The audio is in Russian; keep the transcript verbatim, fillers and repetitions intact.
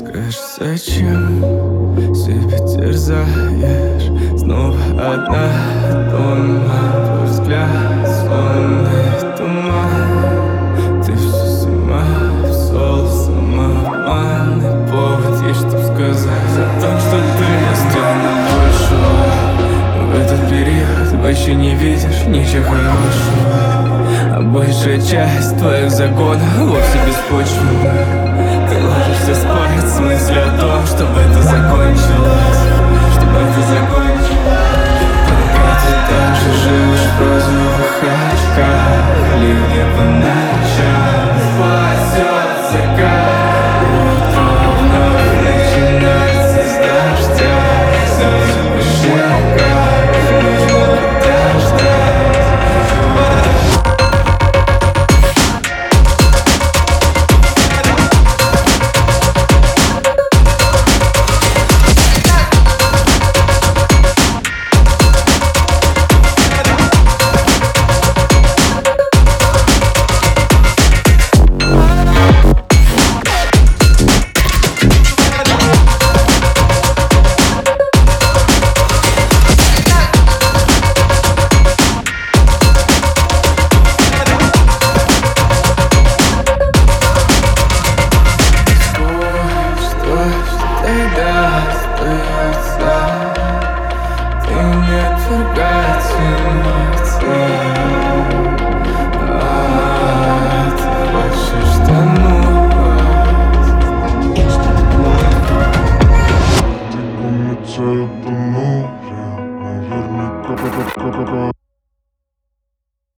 Скажи, зачем себя терзаешь? Снова одна дома, твой взгляд, сонный туман. Ты все сама в сол, самообманный повод есть, чтоб сказать о том, что ты достойна большего. В этот период вообще не видишь ничего хорошего, а большая часть твоих законов вовсе беспочвенна. Ты ложишься спать с мыслью о том, чтобы это закончилось, чтобы это закончилось. Пока ты даже живешь в розовых очках, ливни по ночам, спасет закат. Утро вновь начинается с дождя, слезы по щекам, нужно подождать. Ты не отвергательница, а ты хочешь тонуть. Помнится, я тону, я наверняка.